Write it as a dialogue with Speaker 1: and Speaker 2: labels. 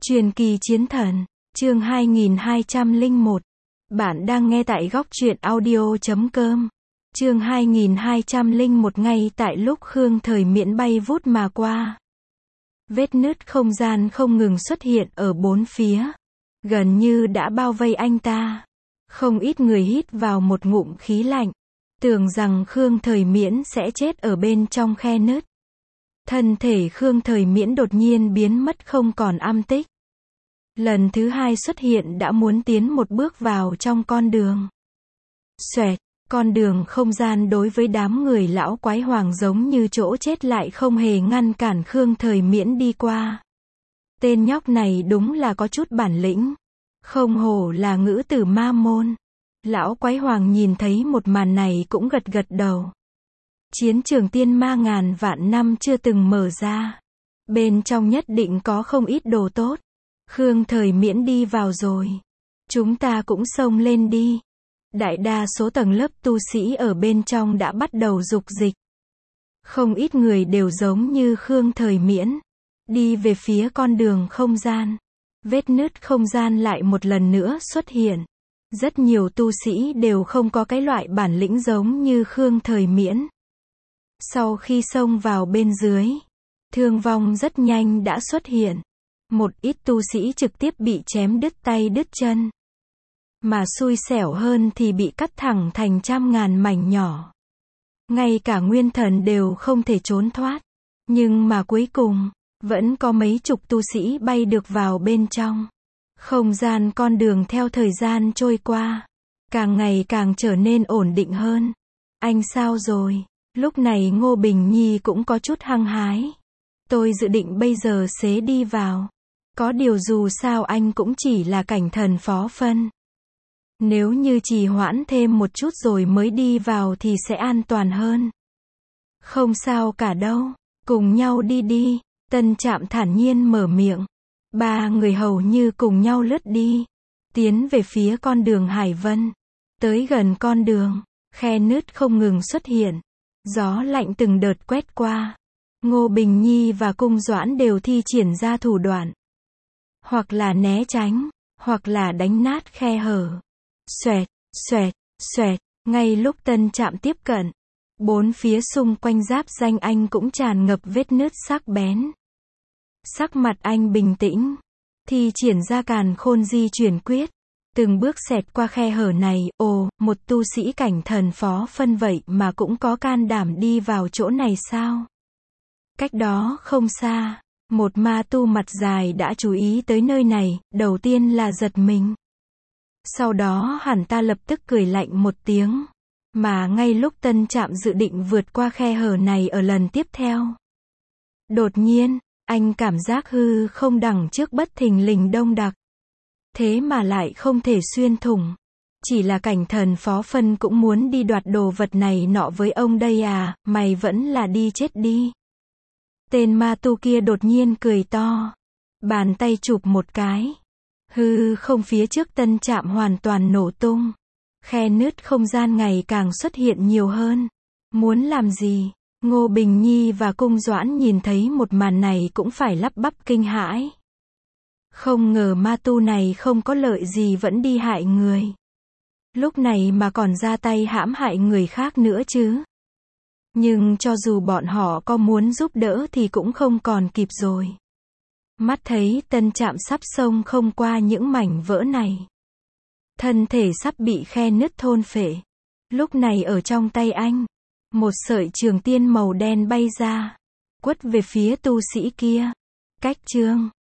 Speaker 1: Truyền kỳ chiến thần, chương 2201. Bạn đang nghe tại góc truyện audio.com. Chương 2201. Ngay tại lúc Khương Thời Miễn bay vút mà qua, vết nứt không gian không ngừng xuất hiện ở bốn phía, gần như đã bao vây anh ta. Không ít người hít vào một ngụm khí lạnh, tưởng rằng Khương Thời Miễn sẽ chết ở bên trong khe nứt. Thân thể Khương Thời Miễn đột nhiên biến mất không còn âm tích. Lần thứ hai xuất hiện đã muốn tiến một bước vào trong con đường. Xoẹt, con đường không gian đối với đám người lão quái hoàng giống như chỗ chết lại không hề ngăn cản Khương Thời Miễn đi qua. Tên nhóc này đúng là có chút bản lĩnh. Không hổ là ngữ tử ma môn. Lão quái hoàng nhìn thấy một màn này cũng gật gật đầu. Chiến trường tiên ma ngàn vạn năm chưa từng mở ra. Bên trong nhất định có không ít đồ tốt. Khương Thời Miễn đi vào rồi. Chúng ta cũng xông lên đi. Đại đa số tầng lớp tu sĩ ở bên trong đã bắt đầu dục dịch. Không ít người đều giống như Khương Thời Miễn, đi về phía con đường không gian. Vết nứt không gian lại một lần nữa xuất hiện. Rất nhiều tu sĩ đều không có cái loại bản lĩnh giống như Khương Thời Miễn. Sau khi xông vào bên dưới, thương vong rất nhanh đã xuất hiện. Một ít tu sĩ trực tiếp bị chém đứt tay đứt chân. Mà xui xẻo hơn thì bị cắt thẳng thành trăm ngàn mảnh nhỏ. Ngay cả nguyên thần đều không thể trốn thoát. Nhưng mà cuối cùng, vẫn có mấy chục tu sĩ bay được vào bên trong. Không gian con đường theo thời gian trôi qua, càng ngày càng trở nên ổn định hơn. Anh sao rồi? Lúc này Ngô Bình Nhi cũng có chút hăng hái. Tôi dự định bây giờ xế đi vào. Có điều dù sao anh cũng chỉ là cảnh thần phó phân. Nếu như trì hoãn thêm một chút rồi mới đi vào thì sẽ an toàn hơn. Không sao cả đâu, cùng nhau đi đi. Tân Trạm thản nhiên mở miệng. Ba người hầu như cùng nhau lướt đi, tiến về phía con đường Hải Vân. Tới gần con đường, khe nứt không ngừng xuất hiện. Gió lạnh từng đợt quét qua. Ngô Bình Nhi và Cung Doãn đều thi triển ra thủ đoạn. Hoặc là né tránh, hoặc là đánh nát khe hở. Xoẹt, xoẹt, xoẹt, ngay lúc Tân Trạm tiếp cận, bốn phía xung quanh giáp danh anh cũng tràn ngập vết nứt sắc bén. Sắc mặt anh bình tĩnh, thi triển ra Càn Khôn di chuyển quyết, từng bước xẹt qua khe hở này. Ồ, một tu sĩ cảnh thần phó phân vậy mà cũng có can đảm đi vào chỗ này sao? Cách đó không xa, một ma tu mặt dài đã chú ý tới nơi này, đầu tiên là giật mình. Sau đó hẳn ta lập tức cười lạnh một tiếng. Mà ngay lúc Tân Trạm dự định vượt qua khe hở này ở lần tiếp theo, đột nhiên, anh cảm giác hư không đằng trước bất thình lình đông đặc. Thế mà lại không thể xuyên thủng. Chỉ là cảnh thần phó phân cũng muốn đi đoạt đồ vật này nọ với ông đây à, mày vẫn là đi chết đi. Tên ma tu kia đột nhiên cười to. Bàn tay chụp một cái. Hư không phía trước Tân Trạm hoàn toàn nổ tung. Khe nứt không gian ngày càng xuất hiện nhiều hơn. Muốn làm gì? Ngô Bình Nhi và Cung Doãn nhìn thấy một màn này cũng phải lắp bắp kinh hãi. Không ngờ ma tu này không có lợi gì vẫn đi hại người. Lúc này mà còn ra tay hãm hại người khác nữa chứ. Nhưng cho dù bọn họ có muốn giúp đỡ thì cũng không còn kịp rồi. Mắt thấy Tân Trạm sắp xông không qua những mảnh vỡ này. Thân thể sắp bị khe nứt thôn phệ. Lúc này ở trong tay anh, một sợi trường tiên màu đen bay ra, quất về phía tu sĩ kia. Cách chương